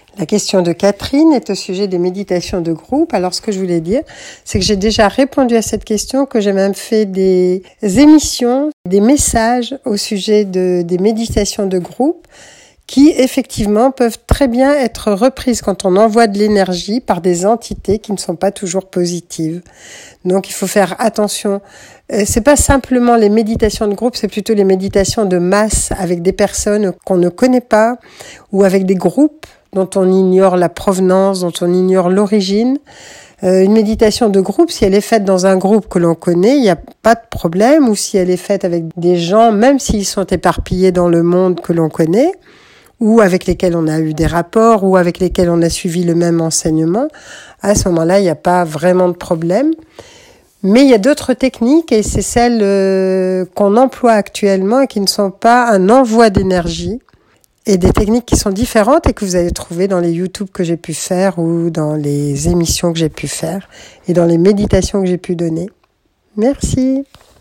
La question de Catherine est au sujet des méditations de groupe. Alors, ce que je voulais dire, c'est que j'ai déjà répondu à cette question, que j'ai même fait des émissions, des messages au sujet des méditations de groupe qui, effectivement, peuvent très bien être reprises quand on envoie de l'énergie par des entités qui ne sont pas toujours positives. Donc, il faut faire attention. C'est pas simplement les méditations de groupe, c'est plutôt les méditations de masse avec des personnes qu'on ne connaît pas ou avec des groupes dont on ignore la provenance, dont on ignore l'origine. Une méditation de groupe, si elle est faite dans un groupe que l'on connaît, il n'y a pas de problème, ou si elle est faite avec des gens, même s'ils sont éparpillés dans le monde que l'on connaît, ou avec lesquels on a eu des rapports, ou avec lesquels on a suivi le même enseignement, à ce moment-là, il n'y a pas vraiment de problème. Mais il y a d'autres techniques, et c'est celles qu'on emploie actuellement et qui ne sont pas un envoi d'énergie, et des techniques qui sont différentes et que vous allez trouver dans les YouTube que j'ai pu faire ou dans les émissions que j'ai pu faire et dans les méditations que j'ai pu donner. Merci.